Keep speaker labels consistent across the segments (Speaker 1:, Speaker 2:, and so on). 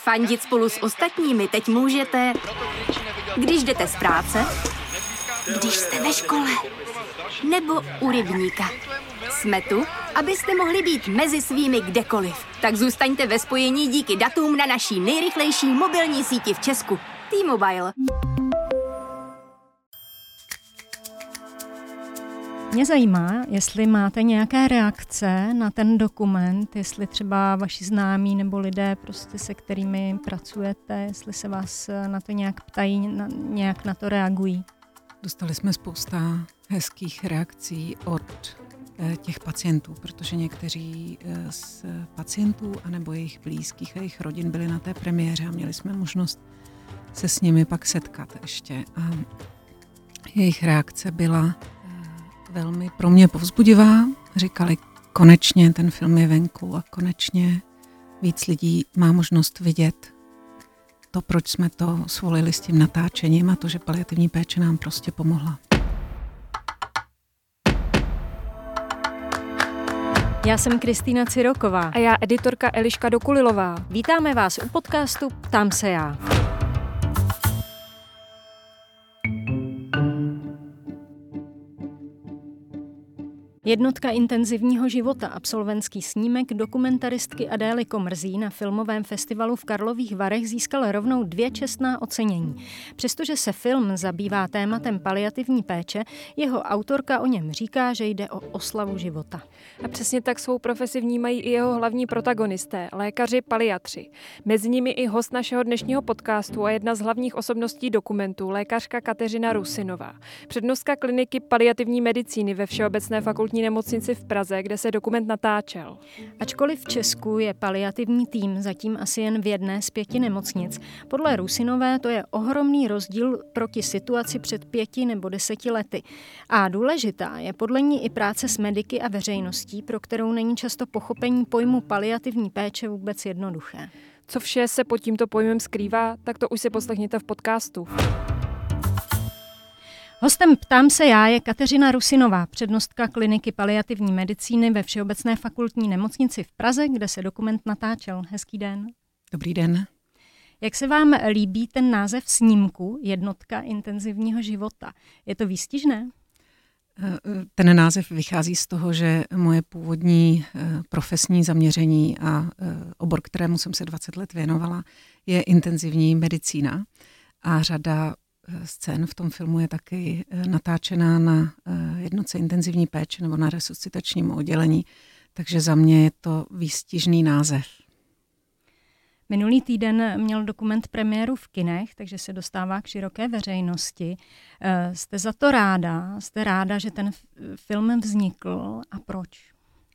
Speaker 1: Fandit spolu s ostatními teď můžete, když jdete z práce, když jste ve škole, nebo u rybníka. Jsme tu, abyste mohli být mezi svými kdekoliv. Tak zůstaňte ve spojení díky datům na naší nejrychlejší mobilní síti v Česku. T-Mobile.
Speaker 2: Mě zajímá, jestli máte nějaké reakce na ten dokument, jestli třeba vaši známí nebo lidé, prostě se kterými pracujete, jestli se vás na to nějak ptají, nějak na to reagují.
Speaker 3: Dostali jsme spousta hezkých reakcí od těch pacientů, protože někteří z pacientů anebo jejich blízkých a jejich rodin byli na té premiéře a měli jsme možnost se s nimi pak setkat ještě. A jejich reakce byla velmi pro mě povzbudivá. Říkali, konečně ten film je venku a konečně víc lidí má možnost vidět to, proč jsme to svolili s tím natáčením a to, že paliativní péče nám prostě pomohla.
Speaker 2: Já jsem Kristýna Ciroková.
Speaker 4: A já editorka Eliška Dokulilová.
Speaker 2: Vítáme vás u podcastu Ptám se já. Jednotka intenzivního života, absolventský snímek dokumentaristky Adély Komrzí na filmovém festivalu v Karlových Varech získal rovnou 2 čestná ocenění. Přestože se film zabývá tématem paliativní péče, jeho autorka o něm říká, že jde o oslavu života.
Speaker 4: A přesně tak svou profesi vnímají i jeho hlavní protagonisté, lékaři paliatři. Mezi nimi i host našeho dnešního podcastu a jedna z hlavních osobností dokumentu, lékařka Kateřina Rusinová. Přednostka kliniky paliativní medicíny ve Všeobecné fakultní nemocnici v Praze, kde se dokument natáčel.
Speaker 2: Ačkoliv v Česku je paliativní tým zatím asi jen v jedné z 5 nemocnic, podle Rusinové to je ohromný rozdíl proti situaci před 5 nebo 10 lety. A důležitá je podle ní i práce s mediky a veřejností, pro kterou není často pochopení pojmu paliativní péče vůbec jednoduché.
Speaker 4: Co vše se pod tímto pojmem skrývá, tak to už si poslechněte v podcastu.
Speaker 2: Hostem Ptám se já je Kateřina Rusinová, přednostka kliniky paliativní medicíny ve Všeobecné fakultní nemocnici v Praze, kde se dokument natáčel. Hezký den.
Speaker 3: Dobrý den.
Speaker 2: Jak se vám líbí ten název snímku Jednotka intenzivního života? Je to výstižné?
Speaker 3: Ten název vychází z toho, že moje původní profesní zaměření a obor, kterému jsem se 20 let věnovala, je intenzivní medicína a řada scén v tom filmu je taky natáčená na jednotce intenzivní péče nebo na resuscitačním oddělení, takže za mě je to výstižný název.
Speaker 2: Minulý týden měl dokument premiéru v kinech, takže se dostává k široké veřejnosti. Jste za to ráda? Jste ráda, že ten film vznikl a proč?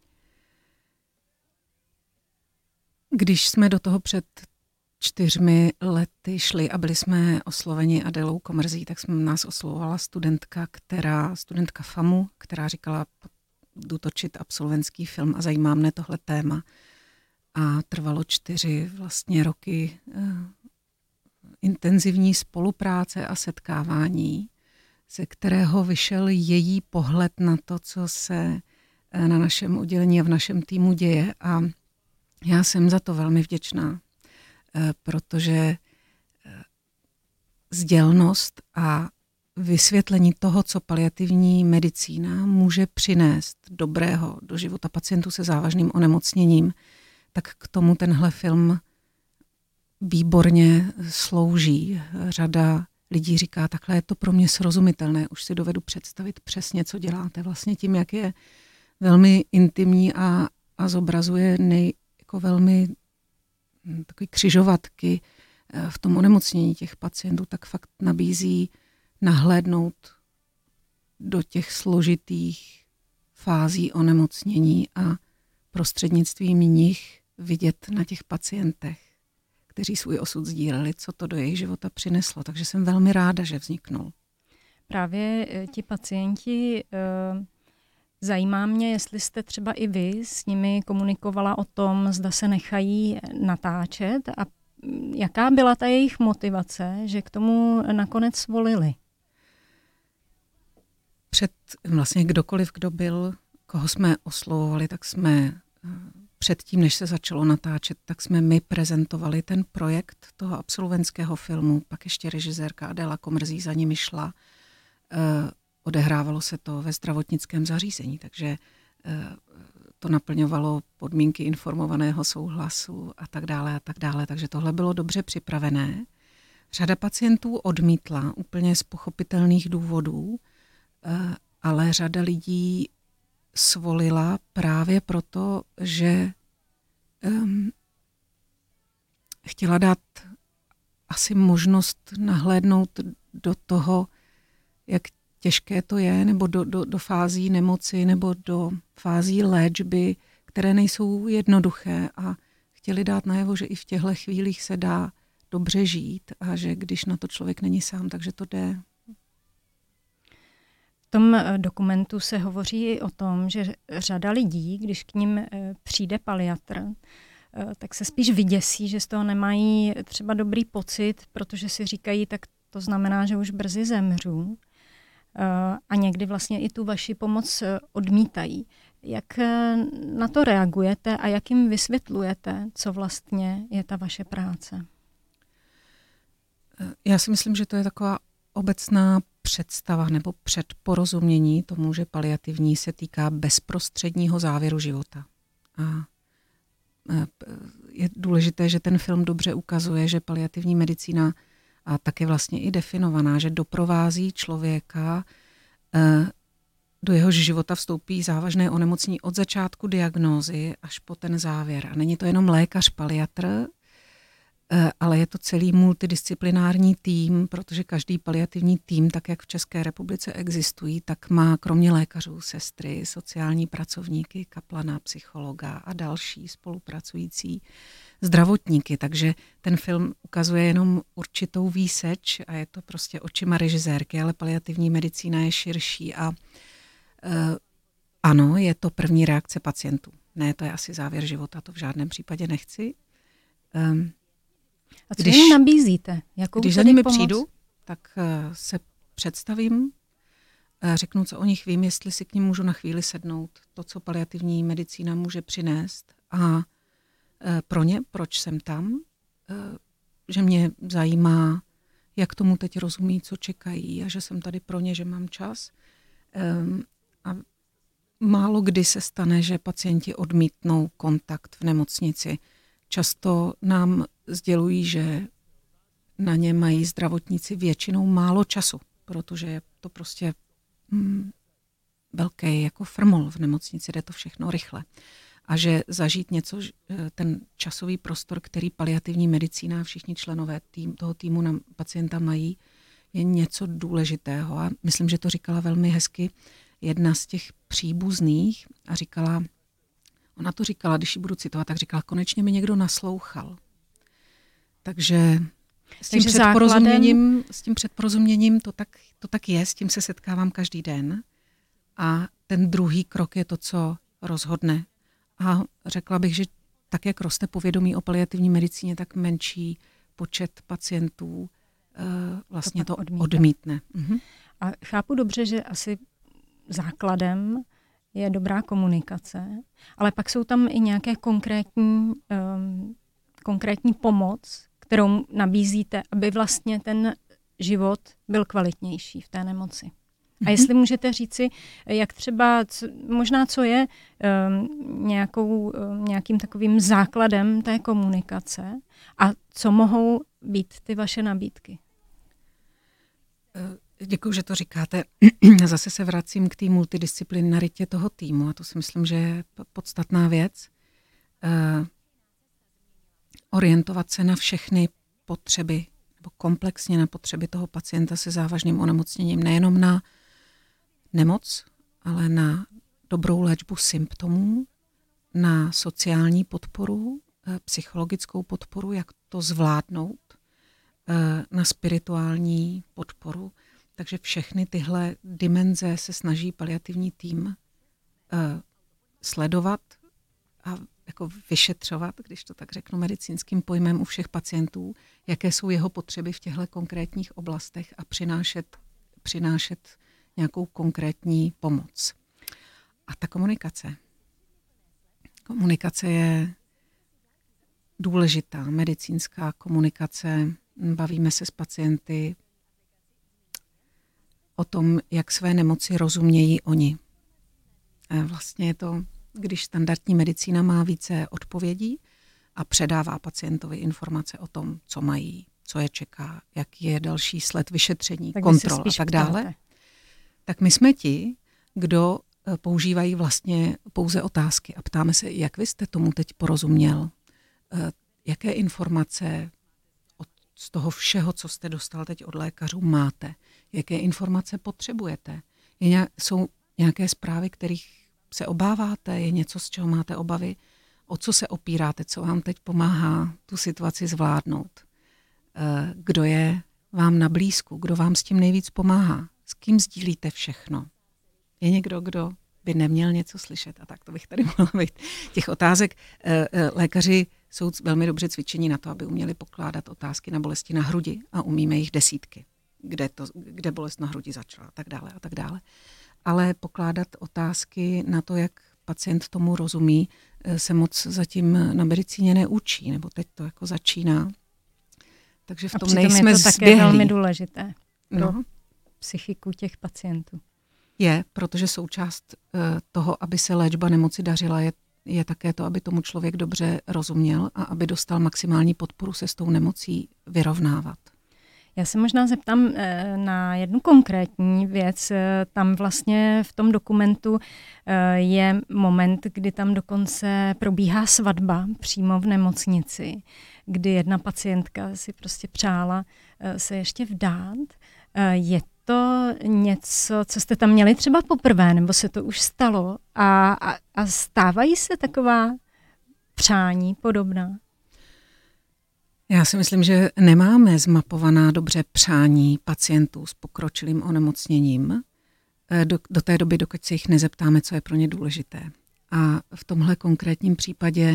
Speaker 3: Když jsme do toho před 4 lety šli a byli jsme osloveni Adélou Komrzí, tak nás oslovovala studentka FAMu, která říkala, jdu točit absolventský film a zajímá mne tohle téma. A trvalo 4 vlastně roky intenzivní spolupráce a setkávání, ze kterého vyšel její pohled na to, co se na našem oddělení a v našem týmu děje. A já jsem za to velmi vděčná, protože sdělnost a vysvětlení toho, co paliativní medicína může přinést dobrého do života pacientů se závažným onemocněním, tak k tomu tenhle film výborně slouží. Řada lidí říká, takhle je to pro mě srozumitelné, už si dovedu představit přesně, co děláte. Vlastně tím, jak je velmi intimní a zobrazuje jako velmi takový křižovatky v tom onemocnění těch pacientů, tak fakt nabízí nahlédnout do těch složitých fází onemocnění a prostřednictvím nich vidět na těch pacientech, kteří svůj osud sdíleli, co to do jejich života přineslo. Takže jsem velmi ráda, že vzniknul.
Speaker 2: Právě ti pacienti, zajímá mě, jestli jste třeba i vy s nimi komunikovala o tom, zda se nechají natáčet a jaká byla ta jejich motivace, že k tomu nakonec volili?
Speaker 3: Vlastně kdokoliv, kdo byl, koho jsme oslovovali, tak jsme předtím, než se začalo natáčet, tak jsme my prezentovali ten projekt toho absolventského filmu, pak ještě režisérka Adéla Komrzí za nimi šla. Odehrávalo se to ve zdravotnickém zařízení, takže to naplňovalo podmínky informovaného souhlasu a tak dále, takže tohle bylo dobře připravené. Řada pacientů odmítla úplně z pochopitelných důvodů, ale řada lidí svolila právě proto, že chtěla dát asi možnost nahlédnout do toho, jak těžké to je, nebo do fází nemoci, nebo do fází léčby, které nejsou jednoduché a chtěli dát najevo, že i v těchto chvílích se dá dobře žít a že když na to člověk není sám, takže to jde.
Speaker 2: V tom dokumentu se hovoří i o tom, že řada lidí, když k nim přijde paliatr, tak se spíš vyděsí, že z toho nemají třeba dobrý pocit, protože si říkají, tak to znamená, že už brzy zemřu. A někdy vlastně i tu vaši pomoc odmítají. Jak na to reagujete a jak jim vysvětlujete, co vlastně je ta vaše práce?
Speaker 3: Já si myslím, že to je taková obecná představa nebo předporozumění tomu, že paliativní se týká bezprostředního závěru života. A je důležité, že ten film dobře ukazuje, že paliativní medicína a tak je vlastně i definovaná, že doprovází člověka, do jehož života vstoupí závažné onemocnění od začátku diagnózy až po ten závěr. A není to jenom lékař paliatr, ale je to celý multidisciplinární tým, protože každý paliativní tým, tak jak v České republice existují, tak má kromě lékařů, sestry, sociální pracovníky, kaplana, psychologa a další spolupracující zdravotníky. Takže ten film ukazuje jenom určitou výseč a je to prostě očima režisérky, ale paliativní medicína je širší a ano, je to první reakce pacientů. Ne, to je asi závěr života, to v žádném případě nechci.
Speaker 2: A co jim nabízíte?
Speaker 3: Když za nimi přijdu, tak se představím, řeknu, co o nich vím, jestli si k nim můžu na chvíli sednout, to, co paliativní medicína může přinést a pro ně, proč jsem tam, že mě zajímá, jak tomu teď rozumí, co čekají a že jsem tady pro ně, že mám čas. A málo kdy se stane, že pacienti odmítnou kontakt v nemocnici. Často nám sdělují, že na ně mají zdravotníci většinou málo času, protože je to prostě velký jako frmol v nemocnici, jde to všechno rychle. A že zažít něco, ten časový prostor, který paliativní medicína a všichni členové toho týmu na pacienta mají, je něco důležitého. A myslím, že to říkala velmi hezky jedna z těch příbuzných a říkala, ona to říkala, když ji budu citovat, tak říkala, konečně mi někdo naslouchal. Takže s tím předporozuměním to tak je, s tím se setkávám každý den. A ten druhý krok je to, co rozhodne. A řekla bych, že tak, jak roste povědomí o paliativní medicíně, tak menší počet pacientů vlastně to odmítne.
Speaker 2: A chápu dobře, že asi základem je dobrá komunikace, ale pak jsou tam i nějaké konkrétní pomoc, kterou nabízíte, aby vlastně ten život byl kvalitnější v té nemoci. A jestli můžete říci, jak třeba, možná co je nějakým takovým základem té komunikace a co mohou být ty vaše nabídky?
Speaker 3: Děkuji, že to říkáte. Zase se vracím k té multidisciplinaritě toho týmu a to si myslím, že je podstatná věc. Orientovat se na všechny potřeby, nebo komplexně na potřeby toho pacienta se závažným onemocněním, nejenom na nemoc, ale na dobrou léčbu symptomů, na sociální podporu, psychologickou podporu, jak to zvládnout, na spirituální podporu. Takže všechny tyhle dimenze se snaží paliativní tým sledovat a jako vyšetřovat, když to tak řeknu medicínským pojmem u všech pacientů, jaké jsou jeho potřeby v těchto konkrétních oblastech a přinášet nějakou konkrétní pomoc. A ta komunikace Komunikace je důležitá, medicínská komunikace. Bavíme se s pacienty o tom, jak své nemoci rozumějí oni. A vlastně je to, když standardní medicína má více odpovědí a předává pacientovi informace o tom, co mají, co je čeká, jaký je další sled vyšetření, tak kontrol a tak dále, ptáte. Tak my jsme ti, kdo používají vlastně pouze otázky a ptáme se, jak vy jste tomu teď porozuměl, jaké informace z toho všeho, co jste dostal teď od lékařů, máte, jaké informace potřebujete. Jsou nějaké zprávy, kterých se obáváte, je něco, z čeho máte obavy, o co se opíráte, co vám teď pomáhá tu situaci zvládnout. Kdo je vám na blízku, kdo vám s tím nejvíc pomáhá, s kým sdílíte všechno. Je někdo, kdo by neměl něco slyšet a tak to bych tady mohla být. Těch otázek lékaři jsou velmi dobře cvičení na to, aby uměli pokládat otázky na bolesti na hrudi a umíme jich desítky, kde bolest na hrudi začala a tak dále. Ale pokládat otázky na to, jak pacient tomu rozumí, se moc zatím na medicíně neučí, nebo teď to jako začíná. Takže v tom nejsme
Speaker 2: je to
Speaker 3: zběhlí.
Speaker 2: také velmi důležité pro psychiku těch pacientů.
Speaker 3: Je, protože součást toho, aby se léčba nemoci dařila, je také to, aby tomu člověk dobře rozuměl a aby dostal maximální podporu se s tou nemocí vyrovnávat.
Speaker 2: Já se možná zeptám na jednu konkrétní věc. Tam vlastně v tom dokumentu je moment, kdy tam dokonce probíhá svatba přímo v nemocnici, kdy jedna pacientka si prostě přála se ještě vdát. Je to něco, co jste tam měli třeba poprvé, nebo se to už stalo? A stávají se taková přání podobná?
Speaker 3: Já si myslím, že nemáme zmapovaná dobře přání pacientů s pokročilým onemocněním do té doby, dokud se jich nezeptáme, co je pro ně důležité. A v tomhle konkrétním případě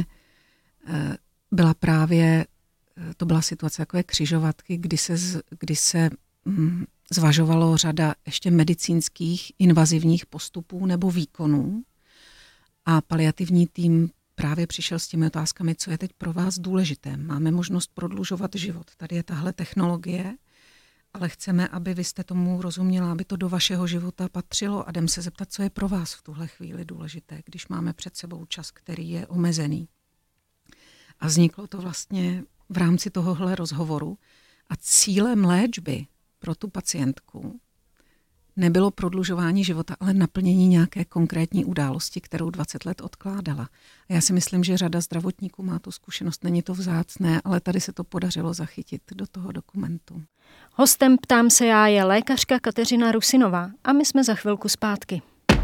Speaker 3: to byla situace takové křižovatky, kdy se zvažovalo řada ještě medicínských invazivních postupů nebo výkonů a paliativní tým právě přišel s těmi otázkami, co je teď pro vás důležité. Máme možnost prodlužovat život. Tady je tahle technologie, ale chceme, aby vy jste tomu rozuměla, aby to do vašeho života patřilo a jdem se zeptat, co je pro vás v tuhle chvíli důležité, když máme před sebou čas, který je omezený. A vzniklo to vlastně v rámci tohohle rozhovoru a cílem léčby pro tu pacientku nebylo prodlužování života, ale naplnění nějaké konkrétní události, kterou 20 let odkládala. A já si myslím, že řada zdravotníků má tu zkušenost, není to vzácné, ale tady se to podařilo zachytit do toho dokumentu.
Speaker 2: Hostem Ptám se já je lékařka Kateřina Rusinová a my jsme za chvilku zpátky.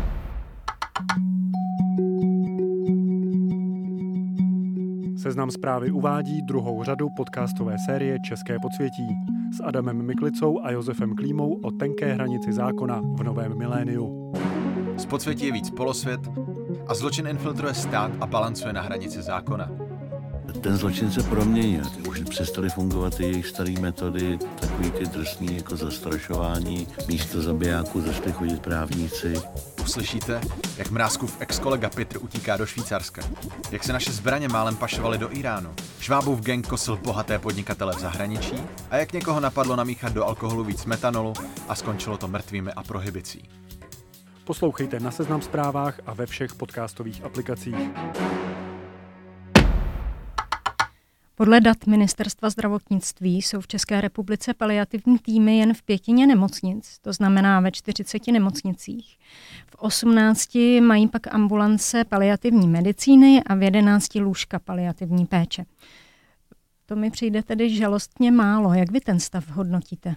Speaker 5: Seznam Zprávy uvádí druhou řadu podcastové série České podsvětí s Adamem Miklicou a Josefem Klímou o tenké hranici zákona v novém miléniu.
Speaker 6: Z podsvětí je víc polosvět a zločin infiltruje stát a balancuje na hranici zákona.
Speaker 7: Ten zločin se proměnil. Už přestaly fungovat ty jejich staré metody, takový ty drsný jako zastrašování. Místo zabijáků začali chodit právníci.
Speaker 6: Uslyšíte, jak Mrázkův ex-kolega Petr utíká do Švýcarska, jak se naše zbraně málem pašovaly do Iránu, Švábův gang kosil bohaté podnikatele v zahraničí a jak někoho napadlo namíchat do alkoholu víc metanolu a skončilo to mrtvými a prohibicí.
Speaker 5: Poslouchejte na Seznam Zprávách a ve všech podcastových aplikacích.
Speaker 2: Podle dat Ministerstva zdravotnictví jsou v České republice paliativní týmy jen v 5 nemocnic, to znamená ve 40 nemocnicích. V 18 mají pak ambulance paliativní medicíny a v 11 lůžka paliativní péče. To mi přijde tedy žalostně málo. Jak vy ten stav hodnotíte?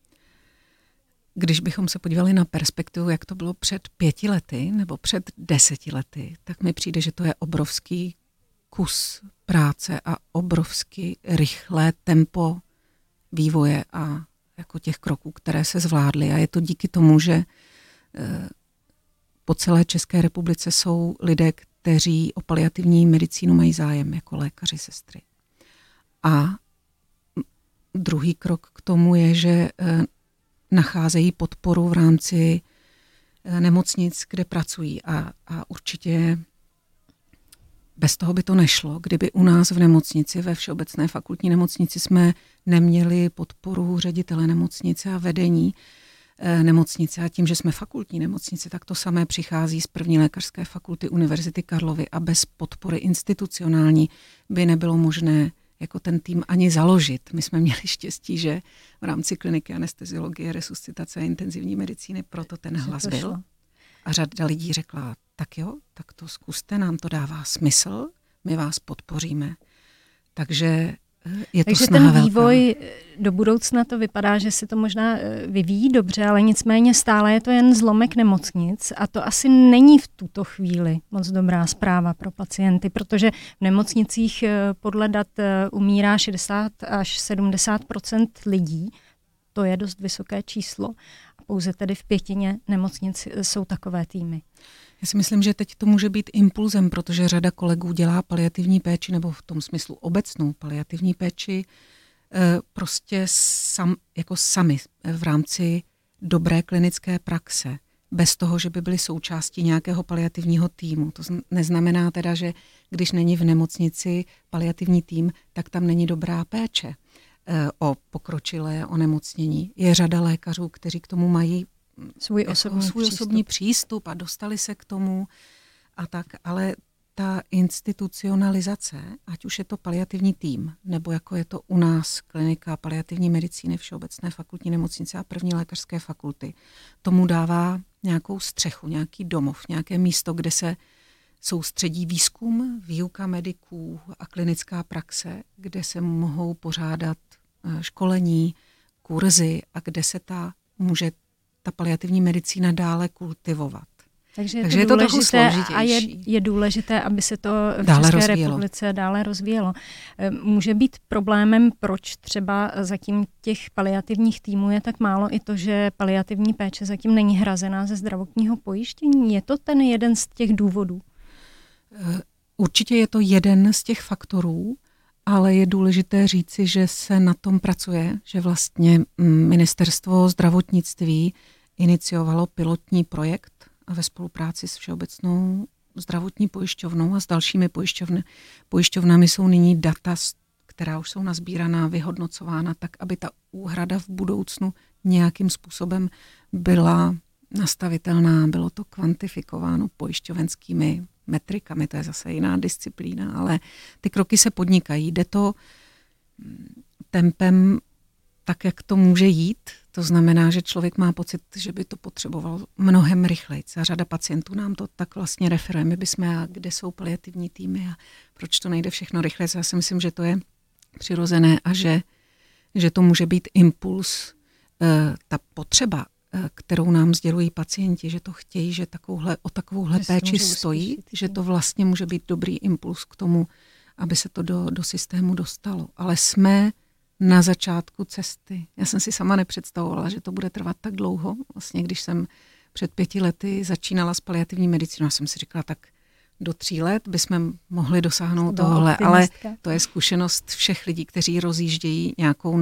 Speaker 3: Když bychom se podívali na perspektivu, jak to bylo před 5 lety nebo před 10 lety, tak mi přijde, že to je obrovský kus práce a obrovsky rychlé tempo vývoje a jako těch kroků, které se zvládly. A je to díky tomu, že po celé České republice jsou lidé, kteří o paliativní medicínu mají zájem, jako lékaři, sestry. A druhý krok k tomu je, že nacházejí podporu v rámci nemocnic, kde pracují. A určitě bez toho by to nešlo. Kdyby u nás v nemocnici, ve Všeobecné fakultní nemocnici jsme neměli podporu ředitele nemocnice a vedení nemocnice a tím, že jsme fakultní nemocnice, tak to samé přichází z první lékařské fakulty Univerzity Karlovy a bez podpory institucionální by nebylo možné jako ten tým ani založit. My jsme měli štěstí, že v rámci kliniky anesteziologie, resuscitace a intenzivní medicíny proto ten hlas byl. A řada lidí řekla, tak jo, tak to zkuste, nám to dává smysl, my vás podpoříme. Takže je to snaha velká.
Speaker 2: Ten vývoj do budoucna to vypadá, že se to možná vyvíjí dobře, ale nicméně stále je to jen zlomek nemocnic a to asi není v tuto chvíli moc dobrá zpráva pro pacienty, protože v nemocnicích podle dat umírá 60 až 70% lidí, to je dost vysoké číslo a pouze tedy v 5% nemocnic jsou takové týmy.
Speaker 3: Já si myslím, že teď to může být impulzem, protože řada kolegů dělá paliativní péči, nebo v tom smyslu obecnou paliativní péči, prostě sami v rámci dobré klinické praxe, bez toho, že by byli součástí nějakého paliativního týmu. To neznamená teda, že když není v nemocnici paliativní tým, tak tam není dobrá péče o pokročilé onemocnění. Je řada lékařů, kteří k tomu mají svůj osobní přístup a dostali se k tomu a tak, ale ta institucionalizace, ať už je to paliativní tým, nebo jako je to u nás klinika paliativní medicíny Všeobecné fakultní nemocnice a první lékařské fakulty, tomu dává nějakou střechu, nějaký domov, nějaké místo, kde se soustředí výzkum, výuka mediků a klinická praxe, kde se mohou pořádat školení, kurzy a kde se může ta paliativní medicína dále kultivovat.
Speaker 2: Takže je to trochu složitější. A je důležité, aby se to v České republice dále rozvíjelo. Může být problémem, proč třeba zatím těch paliativních týmů je tak málo, i to, že paliativní péče zatím není hrazená ze zdravotního pojištění? Je to ten jeden z těch důvodů?
Speaker 3: Určitě je to jeden z těch faktorů, ale je důležité říci, že se na tom pracuje, že vlastně Ministerstvo zdravotnictví iniciovalo pilotní projekt a ve spolupráci s Všeobecnou zdravotní pojišťovnou a s dalšími pojišťovnami jsou nyní data, která už jsou nazbíraná, vyhodnocována, tak aby ta úhrada v budoucnu nějakým způsobem byla nastavitelná, bylo to kvantifikováno pojišťovenskými metrikami, to je zase jiná disciplína, ale ty kroky se podnikají. Jde to tempem tak, jak to může jít. To znamená, že člověk má pocit, že by to potřeboval mnohem rychleji. A řada pacientů nám to tak vlastně referuje. My bychom, a kde jsou paliativní týmy a proč to nejde všechno rychleji. Já si myslím, že to je přirozené a že to může být impuls, ta potřeba, kterou nám sdělují pacienti, že to chtějí, že o takovouhle péči stojí, že to vlastně může být dobrý impuls k tomu, aby se to do systému dostalo. Ale jsme na začátku cesty. Já jsem si sama nepředstavovala, že to bude trvat tak dlouho. Vlastně, když jsem před 5 lety začínala s paliativní medicínou, já jsem si říkala, tak do 3 let bychom mohli dosáhnout tohle, ale to je zkušenost všech lidí, kteří rozjíždějí nějakou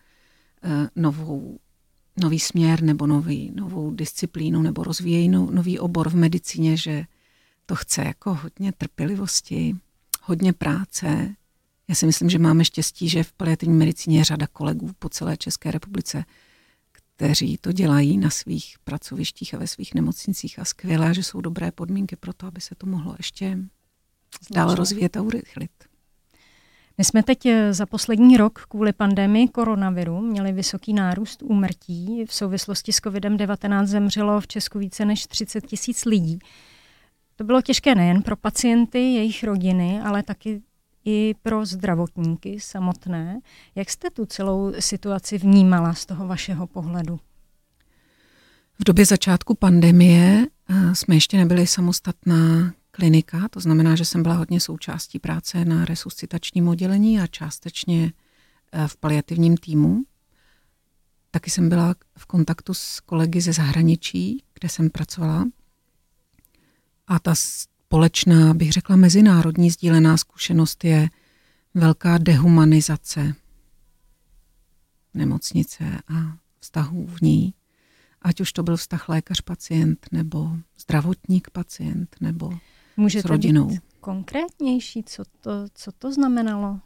Speaker 3: nový směr nebo novou disciplínu nebo rozvíjejí nový obor v medicíně, že to chce jako hodně trpělivosti, hodně práce. Já si myslím, že máme štěstí, že v paliativní medicíně je řada kolegů po celé České republice, kteří to dělají na svých pracovištích a ve svých nemocnicích a skvělé, že jsou dobré podmínky pro to, aby se to mohlo ještě dál rozvíjet a urychlit.
Speaker 2: My jsme teď za poslední rok kvůli pandemii koronaviru měli vysoký nárůst úmrtí. V souvislosti s COVID-19 zemřelo v Česku více než 30 000 lidí. To bylo těžké nejen pro pacienty, jejich rodiny, ale taky i pro zdravotníky samotné. Jak jste tu celou situaci vnímala z toho vašeho pohledu?
Speaker 3: V době začátku pandemie jsme ještě nebyli samostatná klinika, to znamená, že jsem byla hodně součástí práce na resuscitačním oddělení a částečně v paliativním týmu. Taky jsem byla v kontaktu s kolegy ze zahraničí, kde jsem pracovala. A ta společná, bych řekla, mezinárodní sdílená zkušenost je velká dehumanizace nemocnice a vztahů v ní. Ať už to byl vztah lékař-pacient, nebo zdravotník-pacient, nebo s rodinou.
Speaker 2: konkrétnější? Co to znamenalo?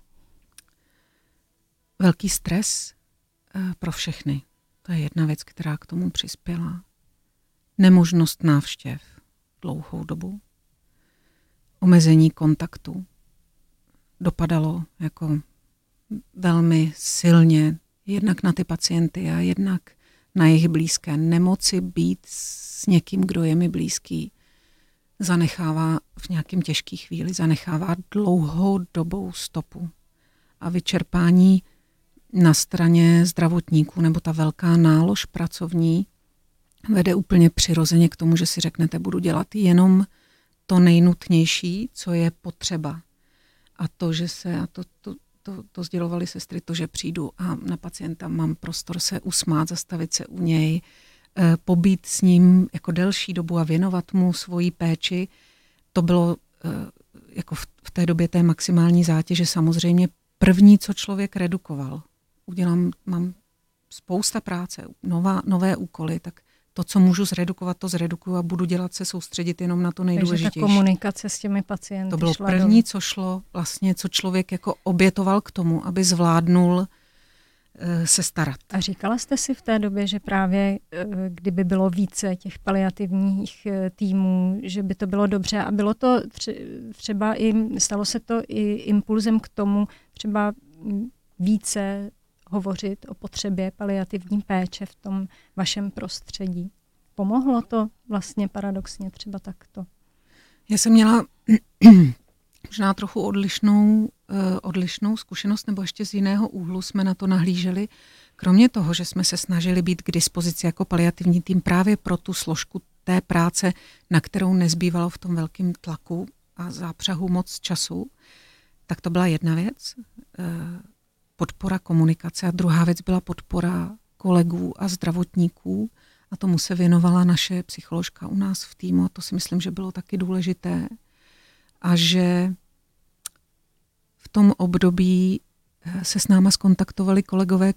Speaker 3: Velký stres pro všechny. To je jedna věc, která k tomu přispěla. Nemožnost návštěv dlouhou dobu. Omezení kontaktu. Dopadalo jako velmi silně jednak na ty pacienty a jednak na jejich blízké. Nemoci být s někým, kdo je mi blízký, zanechává v nějakém těžké chvíli, zanechává dlouhodobou stopu. A vyčerpání na straně zdravotníků nebo ta velká nálož pracovní vede úplně přirozeně k tomu, že si řeknete, budu dělat jenom to nejnutnější, co je potřeba. A to, že se, to sdělovali sestry, to, že přijdu a na pacienta mám prostor se usmát, zastavit se u něj, pobít s ním jako delší dobu a věnovat mu svoji péči, to bylo jako v té době té maximální zátěže samozřejmě první, co člověk redukoval. Mám spousta práce, nové úkoly, tak to, co můžu zredukovat, to zredukuju a budu dělat se soustředit jenom na to nejdůležitější.
Speaker 2: Takže ta komunikace s těmi pacienty
Speaker 3: to bylo první, co šlo vlastně, co člověk jako obětoval k tomu, aby zvládnul se starat.
Speaker 2: A říkala jste si v té době, že právě kdyby bylo více těch paliativních týmů, že by to bylo dobře a bylo to třeba stalo se to i impulzem k tomu třeba více hovořit o potřebě paliativní péče v tom vašem prostředí. Pomohlo to vlastně paradoxně třeba takto?
Speaker 3: Já jsem měla možná trochu odlišnou zkušenost, nebo ještě z jiného úhlu jsme na to nahlíželi. Kromě toho, že jsme se snažili být k dispozici jako paliativní tým právě pro tu složku té práce, na kterou nezbývalo v tom velkém tlaku a zápřahu moc času, tak to byla jedna věc, podpora komunikace, a druhá věc byla podpora kolegů a zdravotníků, a tomu se věnovala naše psycholožka u nás v týmu, a to si myslím, že bylo taky důležité. A že v tom období se s náma skontaktovali kolegové,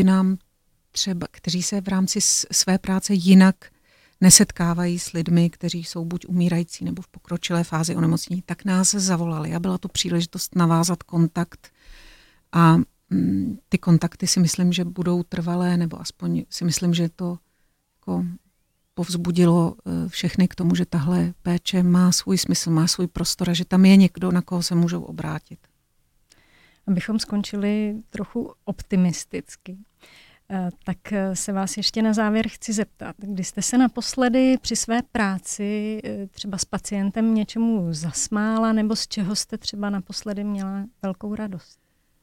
Speaker 3: kteří se v rámci své práce jinak nesetkávají s lidmi, kteří jsou buď umírající nebo v pokročilé fázi onemocnění, tak nás zavolali a byla to příležitost navázat kontakt. A ty kontakty si myslím, že budou trvalé, nebo aspoň si myslím, že to jako povzbudilo všechny k tomu, že tahle péče má svůj smysl, má svůj prostor a že tam je někdo, na koho se můžou obrátit.
Speaker 2: Abychom skončili trochu optimisticky, tak se vás ještě na závěr chci zeptat. Kdy jste se naposledy při své práci třeba s pacientem něčemu zasmála, nebo z čeho jste třeba naposledy měla velkou radost?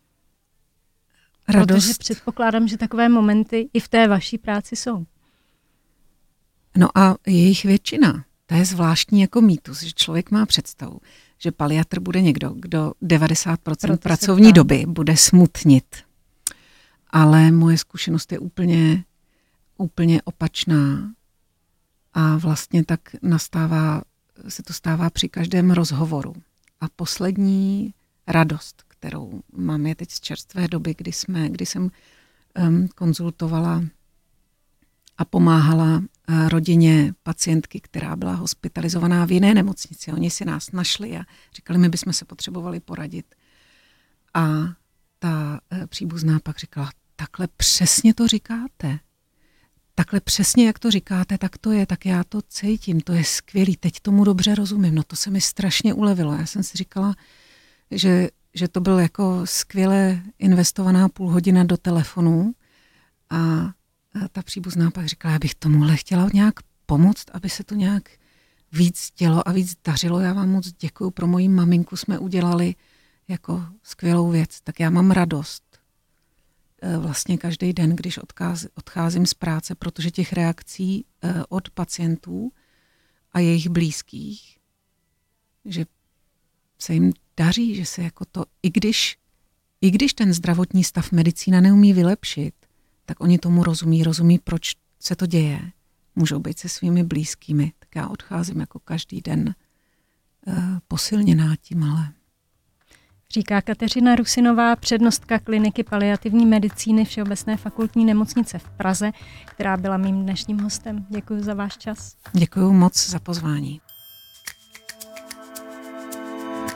Speaker 2: Protože předpokládám, že takové momenty i v té vaší práci jsou.
Speaker 3: No a jejich většina. To je zvláštní jako mýtus, že člověk má představu, že paliatr bude někdo, kdo 90% pracovní doby bude smutnit. Ale moje zkušenost je úplně opačná. A vlastně tak se to stává při každém rozhovoru. A poslední radost, kterou mám je teď z čerstvé doby, kdy jsem konzultovala a pomáhala rodině pacientky, která byla hospitalizovaná v jiné nemocnici. Oni si nás našli a říkali, my bychom se potřebovali poradit. A ta příbuzná pak říkala, takhle přesně to říkáte. Takhle přesně, jak to říkáte, tak to je, tak já to cítím, to je skvělý, teď tomu dobře rozumím. No to se mi strašně ulevilo. Já jsem si říkala, že to byl jako skvěle investovaná půl hodina do telefonu a ta příbuzná pak říkala, já bych tomuhle chtěla nějak pomoct, aby se to nějak víc dělo a víc dařilo. Já vám moc děkuju, pro moji maminku jsme udělali jako skvělou věc. Tak já mám radost vlastně každý den, když odcházím z práce, protože těch reakcí od pacientů a jejich blízkých, že se jim daří, že se jako to, i když ten zdravotní stav medicína neumí vylepšit, tak oni tomu rozumí, proč se to děje. Můžou být se svými blízkými. Tak já odcházím jako každý den posilněná tím, ale...
Speaker 2: Říká Kateřina Rusinová, přednostka kliniky paliativní medicíny Všeobecné fakultní nemocnice v Praze, která byla mým dnešním hostem. Děkuji za váš čas.
Speaker 3: Děkuji moc za pozvání.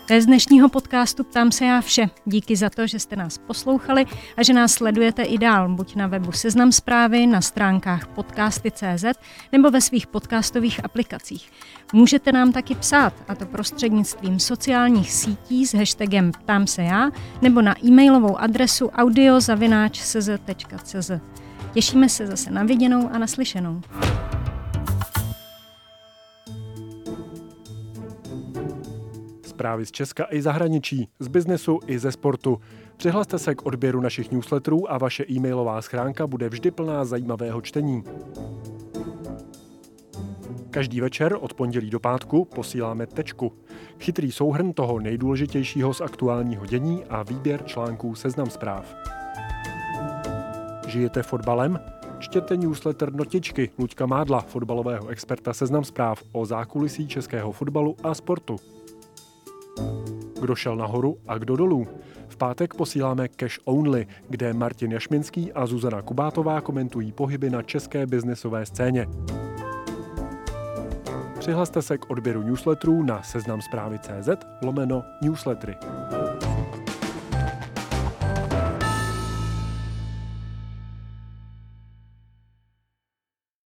Speaker 2: To je z dnešního podcastu Ptám se já vše. Díky za to, že jste nás poslouchali a že nás sledujete i dál, buď na webu Seznam Zprávy, na stránkách podcasty.cz nebo ve svých podcastových aplikacích. Můžete nám taky psát, a to prostřednictvím sociálních sítí s hashtagem Ptám se já nebo na e-mailovou adresu audio@cz.cz. Těšíme se zase na viděnou a naslyšenou.
Speaker 5: Zprávy z Česka i zahraničí, z biznesu i ze sportu. Přihlaste se k odběru našich newsletterů a vaše e-mailová schránka bude vždy plná zajímavého čtení. Každý večer od pondělí do pátku posíláme Tečku. Chytrý souhrn toho nejdůležitějšího z aktuálního dění a výběr článků Seznam Zpráv. Žijete fotbalem? Čtěte newsletter Notičky Luďka Mádla, fotbalového experta Seznam Zpráv o zákulisí českého fotbalu a sportu. Kdo šel nahoru a kdo dolů? V pátek posíláme Cash Only, kde Martin Jašminský a Zuzana Kubátová komentují pohyby na české biznesové scéně. Přihlaste se k odběru newsletterů na seznamzprávy.cz/newslettery.